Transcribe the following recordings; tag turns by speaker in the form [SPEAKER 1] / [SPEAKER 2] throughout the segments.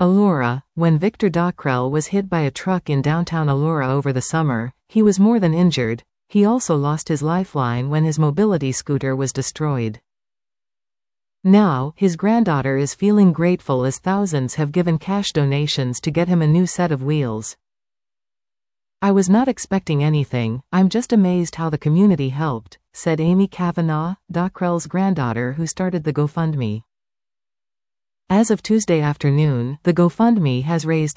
[SPEAKER 1] Elora, when Victor Dockrell was hit by a truck in downtown Elora over the summer, he was more than injured. He also lost his lifeline when his mobility scooter was destroyed. Now, his granddaughter is feeling grateful as thousands have given cash donations to get him a new set of wheels. "I was not expecting anything, I'm just amazed how the community helped," said Amy Kavanagh, Dockrell's granddaughter who started the GoFundMe. As of Tuesday afternoon, the GoFundMe has raised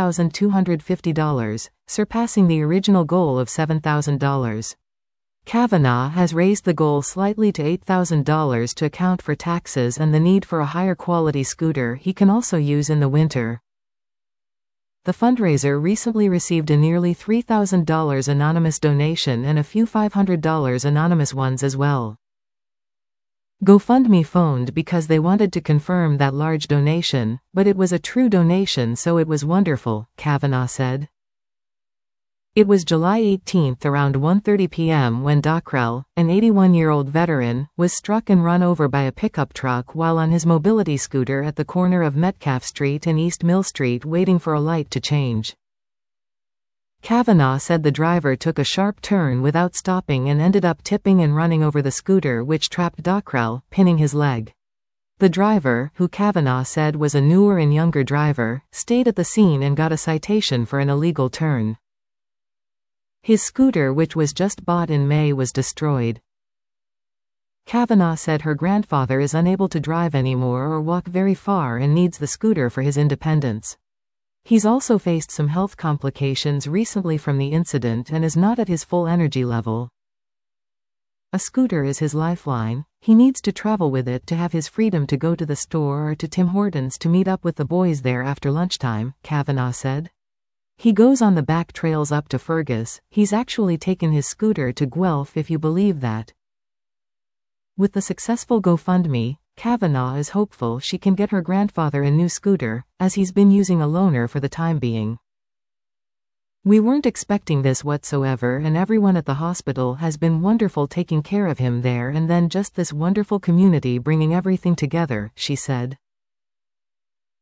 [SPEAKER 1] $7,250, surpassing the original goal of $7,000. Kavanagh has raised the goal slightly to $8,000 to account for taxes and the need for a higher quality scooter he can also use in the winter. The fundraiser recently received a nearly $3,000 anonymous donation and a few $500 anonymous ones as well. GoFundMe phoned because they wanted to confirm that large donation, but it was a true donation, so it was wonderful, Kavanagh said. It was July 18 around 1:30 p.m. when Dockrell, an 81-year-old veteran, was struck and run over by a pickup truck while on his mobility scooter at the corner of Metcalf Street and East Mill Street waiting for a light to change. Kavanagh said the driver took a sharp turn without stopping and ended up tipping and running over the scooter, which trapped Dockrell, pinning his leg. The driver, who Kavanagh said was a newer and younger driver, stayed at the scene and got a citation for an illegal turn. His scooter, which was just bought in May, was destroyed. Kavanagh said her grandfather is unable to drive anymore or walk very far and needs the scooter for his independence. He's also faced some health complications recently from the incident and is not at his full energy level. A scooter is his lifeline. He needs to travel with it to have his freedom to go to the store or to Tim Hortons to meet up with the boys there after lunchtime, Kavanagh said. He goes on the back trails up to Fergus. He's actually taken his scooter to Guelph, if you believe that. With the successful GoFundMe, Kavanagh is hopeful she can get her grandfather a new scooter, as he's been using a loaner for the time being. "We weren't expecting this whatsoever, and everyone at the hospital has been wonderful taking care of him there, and then just this wonderful community bringing everything together," she said.